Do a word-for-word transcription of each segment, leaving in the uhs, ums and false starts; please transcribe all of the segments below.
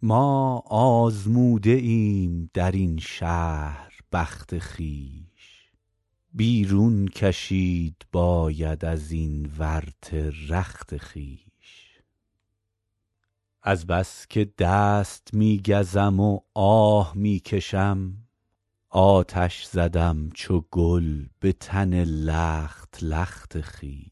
ما آزموده ایم در این شهر بخت خویش، بیرون کشید باید از این ورطه رخت خویش. از بس که دست می گزم و آه می کشم، آتش زدم چو گل به تن لخت لخت خویش.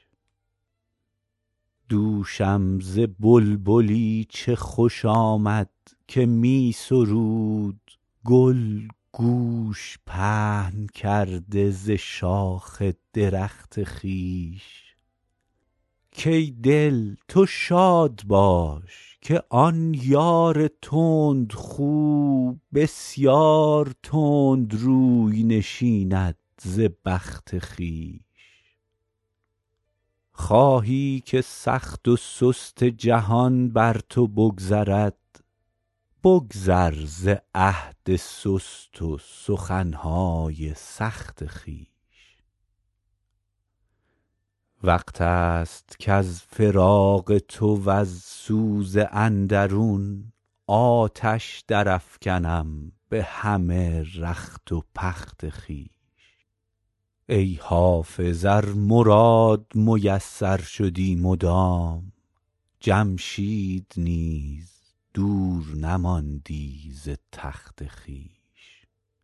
دوشم ز بلبلی چه خوش آمد که می سرود، گل گوش پهن کرده ز شاخ درخت خویش. کای دل تو شاد باش که آن یار تندخو، بسیار تندروی نشیند ز بخت خویش. خواهی که سخت و سست جهان بر تو بگذرد، بگذر ز عهد سست و سخن های سخت خویش. وقت است کز فراق تو وز سوز اندرون، آتش درافکنم به همه رخت و بخت خویش. ای حافظ ار مراد میسر شدی مدام، جمشید نیز دور نماندی ز تخت خویش.